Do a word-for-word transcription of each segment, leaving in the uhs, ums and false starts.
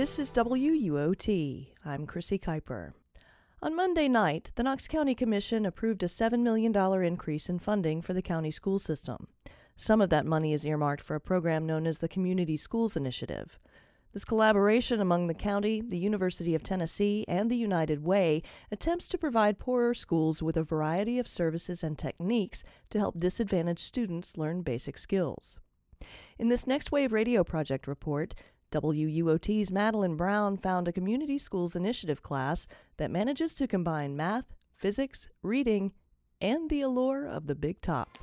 This is W U O T. I'm Chrissy Kuiper. On Monday night, the Knox County Commission approved a seven million dollars increase in funding for the county school system. Some of that money is earmarked for a program known as the Community Schools Initiative. This collaboration among the county, the University of Tennessee, and the United Way attempts to provide poorer schools with a variety of services and techniques to help disadvantaged students learn basic skills. In this Next Wave Radio Project report, W U O T's Madeline Brown found a Community Schools Initiative class that manages to combine math, physics, reading, and the allure of the big top.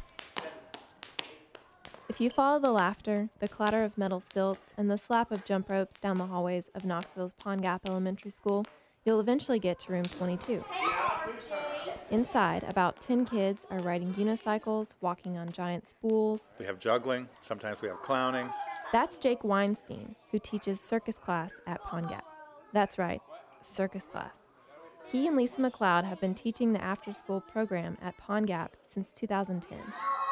If you follow the laughter, the clatter of metal stilts, and the slap of jump ropes down the hallways of Knoxville's Pond Gap Elementary School, you'll eventually get to room twenty-two. Inside, about ten kids are riding unicycles, walking on giant spools. We have juggling, sometimes we have clowning. That's Jake Weinstein, who teaches circus class at Pond Gap. That's right, circus class. He and Lisa McLeod have been teaching the after-school program at Pond Gap since two thousand ten.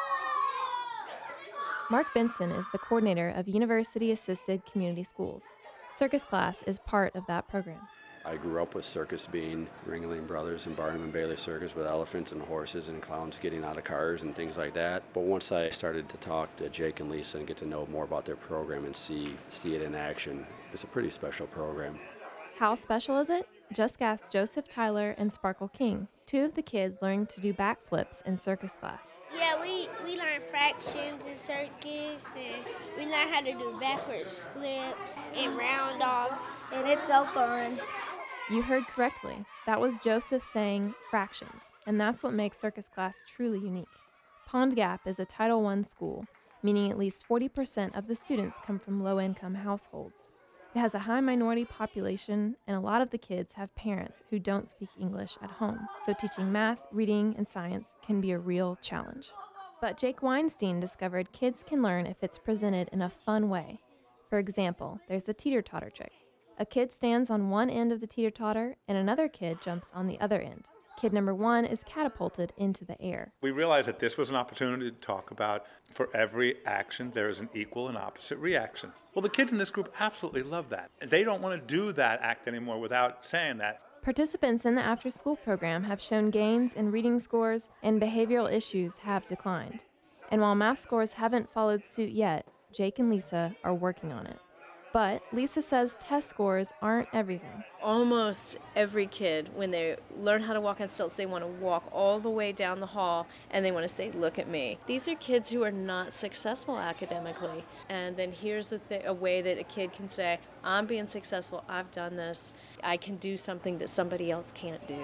Mark Benson is the coordinator of University-Assisted Community Schools. Circus class is part of that program. I grew up with circus being Ringling Brothers and Barnum and Bailey Circus with elephants and horses and clowns getting out of cars and things like that. But once I started to talk to Jake and Lisa and get to know more about their program and see see it in action, it's a pretty special program. How special is it? Just ask Joseph Tyler and Sparkle King, two of the kids learning to do backflips in circus class. Yeah, we, we learn fractions in circus, and we learn how to do backwards flips and round-offs, and it's so fun. You heard correctly. That was Joseph saying fractions, and that's what makes circus class truly unique. Pond Gap is a Title one school, meaning at least forty percent of the students come from low-income households. It has a high minority population, and a lot of the kids have parents who don't speak English at home, so teaching math, reading, and science can be a real challenge. But Jake Weinstein discovered kids can learn if it's presented in a fun way. For example, there's the teeter-totter trick. A kid stands on one end of the teeter-totter, and another kid jumps on the other end. Kid number one is catapulted into the air. We realized that this was an opportunity to talk about for every action there is an equal and opposite reaction. Well, the kids in this group absolutely love that. They don't want to do that act anymore without saying that. Participants in the after-school program have shown gains in reading scores, and behavioral issues have declined. And while math scores haven't followed suit yet, Jake and Lisa are working on it. But Lisa says test scores aren't everything. Almost every kid, when they learn how to walk on stilts, they want to walk all the way down the hall and they want to say, look at me. These are kids who are not successful academically. And then here's a, th- a way that a kid can say, I'm being successful, I've done this, I can do something that somebody else can't do.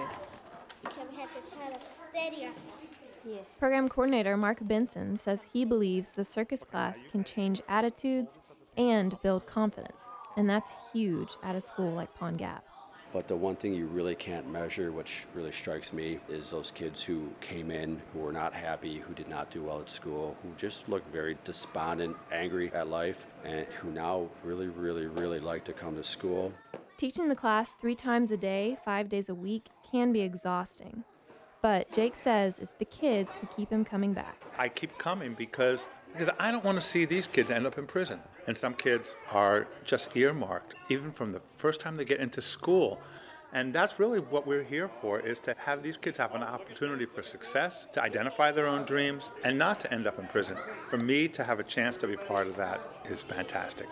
We have to try to steady ourselves. Yes. Program coordinator Mark Benson says he believes the circus class can change attitudes and build confidence, and that's huge at a school like Pond Gap. But the one thing you really can't measure, which really strikes me, is those kids who came in, who were not happy, who did not do well at school, who just looked very despondent, angry at life, and who now really, really, really like to come to school. Teaching the class three times a day, five days a week, can be exhausting. But Jake says it's the kids who keep him coming back. I keep coming because because I don't want to see these kids end up in prison. And some kids are just earmarked, even from the first time they get into school. And that's really what we're here for, is to have these kids have an opportunity for success, to identify their own dreams, and not to end up in prison. For me to have a chance to be part of that is fantastic.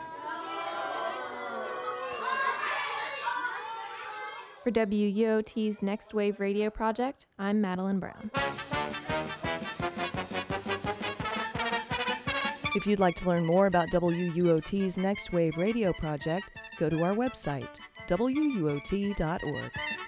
For W U O T's Next Wave Radio Project, I'm Madeline Brown. If you'd like to learn more about W U O T's Next Wave Radio Project, go to our website, W U O T dot org.